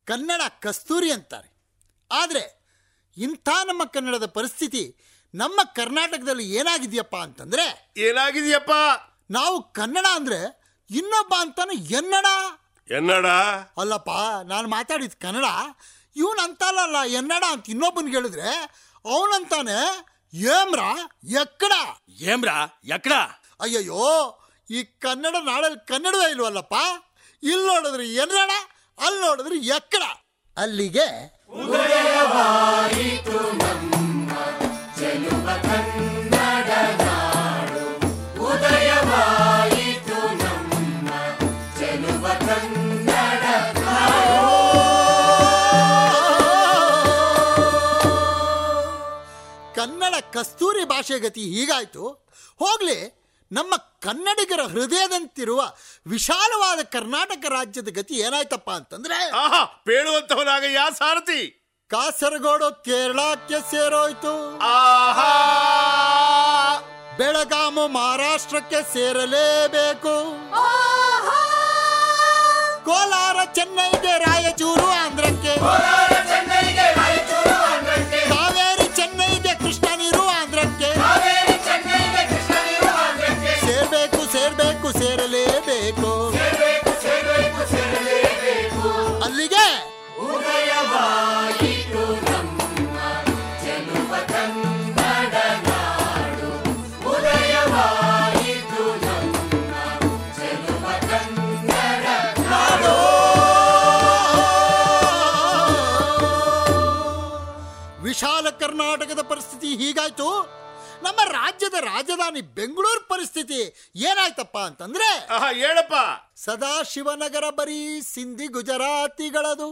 ಕನ್ನಡ ಕಸ್ತೂರಿ ಅಂತಾರೆ. ಆದರೆ ಇಂಥ ನಮ್ಮ ಕನ್ನಡದ ಪರಿಸ್ಥಿತಿ ನಮ್ಮ ಕರ್ನಾಟಕದಲ್ಲಿ ಏನಾಗಿದೆಯಪ್ಪ ಅಂತಂದರೆ, ಏನಾಗಿದೆಯಪ್ಪ? ನಾವು ಕನ್ನಡ ಅಂದರೆ ಇನ್ನೊಬ್ಬ ಅಂತಾನೆ ಎನ್ನಡ. ಎನ್ನಡ ಅಲ್ಲಪ್ಪ, ನಾನು ಮಾತಾಡಿದ ಕನ್ನಡ. ಇವನು ಅಂತಲ್ಲ ಎನ್ನಡ ಅಂತ ಇನ್ನೊಬ್ಬನಿಗೆ ಹೇಳಿದ್ರೆ ಅವನಂತಾನೆ ಏಮ್ರ ಎಕ್ಕಡ. ಏಮ್ರ ಎಕ್ಕಡ? ಅಯ್ಯಯ್ಯೋ, ಈ ಕನ್ನಡ ನಾಡಲ್ಲಿ ಕನ್ನಡವೇ ಇಲ್ವಲ್ಲಪ್ಪ. ಇಲ್ಲಿ ನೋಡಿದ್ರೆ ಎನ್ನಡ, ಅಲ್ಲಿ ನೋಡಿದ್ರೆ ಎಕ್ಕಡ. ಅಲ್ಲಿಗೆ ಉದಯವಾಯಿತು ನಮ್ಮ ಚೆಲುವ ಕನ್ನಡ ನಾಡು, ಉದಯವಾಯಿತು ನಮ್ಮ ಚೆಲುವ ಕನ್ನಡ ನಾಡು. ಕನ್ನಡ ಕಸ್ತೂರಿ ಭಾಷೆ ಗತಿ ಹೀಗಾಯ್ತು. ಹೋಗ್ಲಿ, ನಮ್ಮ ಕನ್ನಡಿಗರ ಹೃದಯದಂತಿರುವ ವಿಶಾಲವಾದ ಕರ್ನಾಟಕ ರಾಜ್ಯದ ಗತಿ ಏನಾಯ್ತಪ್ಪ ಅಂತಂದ್ರೆ, ಪೇಳುವಂತವನಾಗ ಯಾ ಸಾರಥಿ. ಕಾಸರಗೋಡು ಕೇರಳಕ್ಕೆ ಸೇರೋಯ್ತು, ಬೆಳಗಾಮು ಮಹಾರಾಷ್ಟ್ರಕ್ಕೆ ಸೇರಲೇಬೇಕು, ಕೋಲಾರ ಚೆನ್ನೈಗೆ ರಾಯಚೂರು ಆಂಧ್ರಕ್ಕೆ, ಕಾವೇರಿ ಚೆನ್ನೈಗೆ ಕೃಷ್ಣ ನೀರು ಆಂಧ್ರಕ್ಕೆ, ಸೇರ್ಬೇಕು ಸೇರ್ಬೇಕು ಸೇರಲೇಬೇಕು. ಅಲ್ಲಿಗೆ ಉದಯವಾಯಿತು ನಮ್ಮ ಚೆಲುವ ಕನ್ನಡ ನಾಡು, ಉದಯವಾಯಿತು ನಮ್ಮ ಚೆಲುವ ಕನ್ನಡ ನಾಡು. ವಿಶಾಲ ಕರ್ನಾಟಕದ ಪರಿಸ್ಥಿತಿ ಹೀಗಾಯ್ತು. ನಮ್ಮ ರಾಜ್ಯದ ರಾಜಧಾನಿ ಬೆಂಗಳೂರು ಪರಿಸ್ಥಿತಿ ಏನಾಯ್ತಪ್ಪ ಅಂತಂದ್ರೆ, ಹೇಳಪ್ಪ. ಸದಾಶಿವನಗರ ಬರೀ ಸಿಂಧಿ ಗುಜರಾತಿಗಳದು,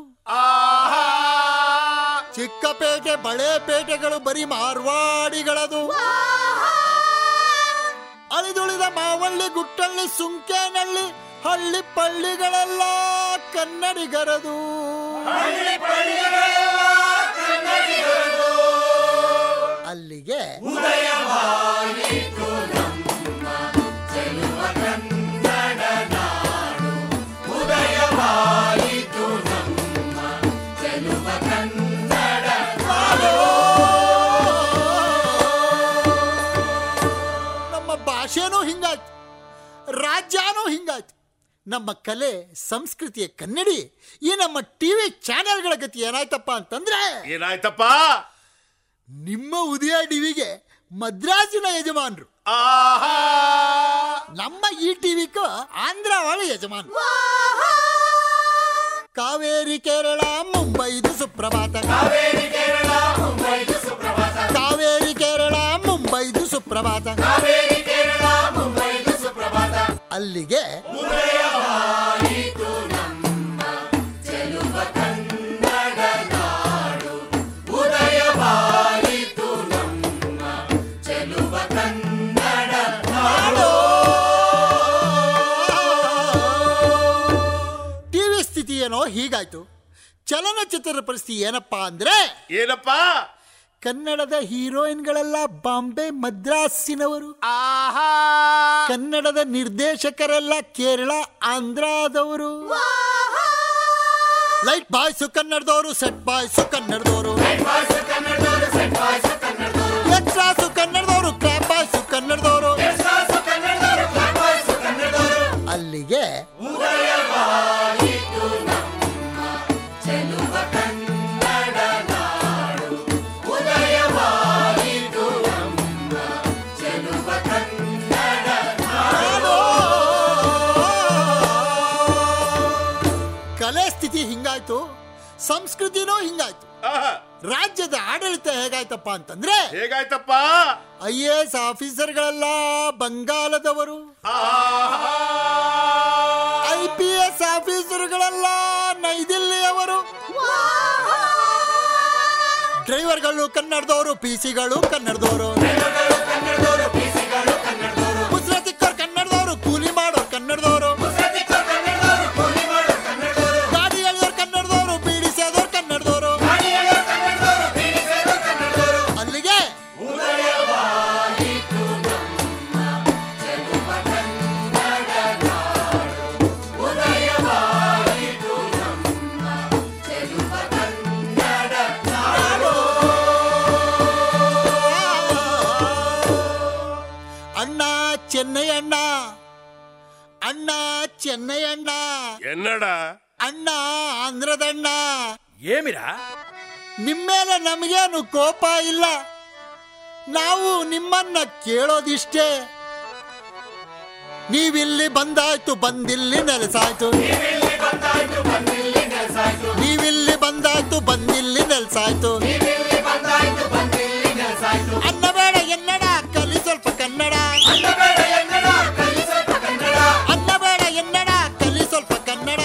ಚಿಕ್ಕಪೇಟೆ ಬಳೆಪೇಟೆಗಳು ಬರೀ ಮಾರ್ವಾಡಿಗಳದು, ಅಳಿದುಳಿದ ಮಾವಳ್ಳಿ ಗುಟ್ಟಳ್ಳಿ ಸುಂಕೇನಳ್ಳಿ ಹಳ್ಳಿ ಪಳ್ಳಿಗಳೆಲ್ಲ ಕನ್ನಡಿಗರದು. ಅಲ್ಲಿಗೆ ಉದಯವಾಯಿತು ನಮ್ಮ ಚೆಲುವ ಕನ್ನಡ ನಾಡು, ಉದಯವಾಯಿತು ನಮ್ಮ ಚೆಲುವ ಕನ್ನಡ ನಾಡು. ನಮ್ಮ ಭಾಷೆನೂ ಹಿಂಗಾಯ್ತು, ರಾಜ್ಯನೂ ಹಿಂಗಾಯ್ತು. ನಮ್ಮ ಕಲೆ ಸಂಸ್ಕೃತಿಯ ಕನ್ನಡಿ ಈ ನಮ್ಮ ಟಿವಿ ಚಾನೆಲ್ಗಳ ಗತಿ ಏನಾಯ್ತಪ್ಪ ಅಂತಂದ್ರೆ, ಏನಾಯ್ತಪ್ಪ? ನಿಮ್ಮ ಉದಯ ಟಿವಿಗೆ ಮದ್ರಾಸಿನ ಯಜಮಾನ್ರು, ನಮ್ಮ ಈ ಟಿವಿಗೂ ಆಂಧ್ರವಾಳ ಯಜಮಾನ್. ಕಾವೇರಿ ಕೇರಳ ಮುಂಬೈದು ಸುಪ್ರಭಾತ, ಕಾವೇರಿ ಕೇರಳ ಮುಂಬೈದು ಸುಪ್ರಭಾತ, ಕಾವೇರಿ ಕೇರಳ ಮುಂಬೈದು ಸುಪ್ರಭಾತ, ಕಾವೇರಿ ಕೇರಳ ಮುಂಬೈದು ಸುಪ್ರಭಾತ. ಅಲ್ಲಿಗೆ ಉದಯವಾಯಿತು ನಮ್ಮ ಚೆಲುವ ಕನ್ನಡ ನಾಡು, ಉದಯವಾಯಿತು ನಮ್ಮ ಚೆಲುವ ಕನ್ನಡ ನಾಡು. ಟಿವಿ ಸ್ಥಿತಿ ಏನೋ ಹೀಗಾಯ್ತು. ಚಲನಚಿತ್ರದ ಪರಿಸ್ಥಿತಿ ಏನಪ್ಪಾ ಅಂದ್ರೆ, ಏನಪ್ಪ? ಕನ್ನಡದ ಹೀರೋಯಿನ್ಗಳೆಲ್ಲ ಬಾಂಬೆ ಮದ್ರಾಸಿನವರು, ಕನ್ನಡದ ನಿರ್ದೇಶಕರೆಲ್ಲ ಕೇರಳ ಆಂಧ್ರದವರು, ಲೈಟ್ ಬಾಯ್ಸು ಕನ್ನಡದವರು, ಸೆಟ್ ಬಾಯ್ಸು ಕನ್ನಡದವರು, ಎಕ್ಸ್ಟ್ರಾಸು ಕನ್ನಡದವರು, ಕ್ಲಾಪ್ ಬಾಯ್ಸು ಕನ್ನಡದವರು. ಅಲ್ಲಿಗೆ ಉದಯವಾಯಿತು ನಮ್ಮ ಚೆಲುವ ಕನ್ನಡ ನಾಡು, ಉದಯವಾಯಿತು ನಮ್ಮ ಚೆಲುವ ಕನ್ನಡ ನಾಡು. ಕಲೆ ಸ್ಥಿತಿ ಹಿಂಗಾಯ್ತು, ಸಂಸ್ಕೃತಿನೂ ಹಿಂಗಾಯ್ತು. ರಾಜ್ಯದ ಆಡಳಿತ ಹೇಗಾಯ್ತಪ್ಪ ಅಂತಂದ್ರೆ, ಹೇಗಾಯ್ತಪ್ಪ? IAS ಆಫೀಸರ್ಗಳೆಲ್ಲ ಬಂಗಾಲದವರು, IPS ಆಫೀಸರ್ಗಳೆಲ್ಲ ನೈದಿಲ್ಲಿಯವರು, ಡ್ರೈವರ್ಗಳು ಕನ್ನಡದವರು, PC-ಗಳು ಕನ್ನಡದವರು, ಮುಸ್ರತಿಕ್ಕರು ಕನ್ನಡದವರು, ಕೂಲಿ ಮಾಡೋರು ಕನ್ನಡದವರು, ಗಾಡಿ ಎಳೆಯೋರು ಕನ್ನಡದವರು, ಬೀಡಿ ಸೇದೋರು ಕನ್ನಡದವರು. ಅಲ್ಲಿಗೆ ಉದಯವಾಯಿತು ನಮ್ಮ ಚೆಲುವ ಕನ್ನಡ ನಾಡು, ಉದಯವಾಯಿತು ನಮ್ಮ ಚೆಲುವ ಚೆನ್ನಯ್ಯಣ್ಣ, ಅಣ್ಣ ಚೆನ್ನಯ್ಯಣ್ಣ, ಎನ್ನಡಾ ಅಣ್ಣ ಆಂಧ್ರದಣ್ಣ. ಏಮಿರಾ? ನಿಮ್ಮೇಲೆ ನಮಗೇನು ಕೋಪ ಇಲ್ಲ, ನಾವು ನಿಮ್ಮನ್ನ ಕೇಳೋದಿಷ್ಟೇ. ನೀವಿಲ್ಲಿ ಬಂದಾಯ್ತು, ಬಂದಿಲ್ಲಿ ನೆಲೆಸಾಯ್ತು. ನೀವಿಲ್ಲಿ ಬಂದಾಯ್ತು, ಬಂದಿಲ್ಲಿ ನೆಲೆಸಾಯ್ತು. ಅನ್ನಬೇಡ ಎನ್ನಡ, ಕಲಿ ಸ್ವಲ್ಪ ಕನ್ನಡ. ಅನ್ನಬೇಡ ಎನ್ನಡ, ಕಲಿ ಸ್ವಲ್ಪ ಕನ್ನಡ.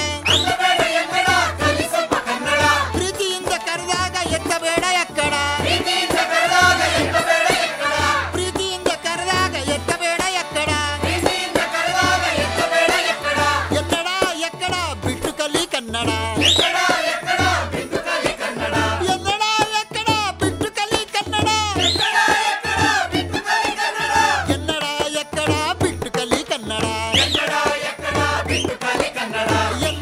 ಪ್ರೀತಿಯಿಂದ ಕರೆದಾಗ ಎತ್ತಬೇಡ ಎಕ್ಕಡ. ಪ್ರೀತಿಯಿಂದ ಕರೆದಾಗ ಎತ್ತಬೇಡ ಎಕ್ಕಡ. ಎನ್ನಡ ಎಕ್ಕಡ ಬಿಟ್ಟು ಕಲಿ ಕನ್ನಡ. ಎನ್ನಡ ಎಕ್ಕಡ ಬಿಟ್ಟು ಕಲಿ ಕನ್ನಡ. ಎನ್ನಡ ಎಕ್ಕಡ ಬಿಟ್ಟು ಕಲಿ ಕನ್ನಡ. ಎನ್ನಡ ಎಕ್ಕಡ ಬಿಟ್ಟು ಕಲಿ ಕನ್ನಡ.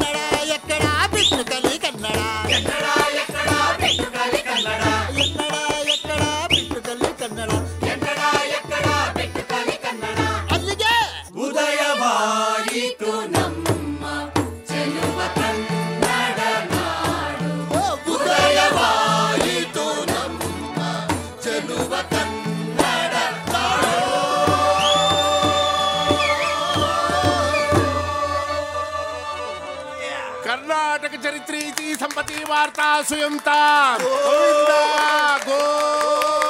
ಅಲ್ಲಿಗೆ ಉದಯವಾಯಿತು ನಮ್ಮ ಚೆಲುವ ಕನ್ನಡ ನಾಡು. ಉದಯವಾಯಿತು ನಮ್ಮ ಚೆಲುವ ಕನ್ನಡ ನಾಡು. ಕರ್ನಾಟಕ ಚರಿತ್ರೆ ಇತಿ ಸಂಪತ್ತಿ ವಾರ್ತಾ ಸುಯಂತ ಗೋವಿಂದ ಗೋ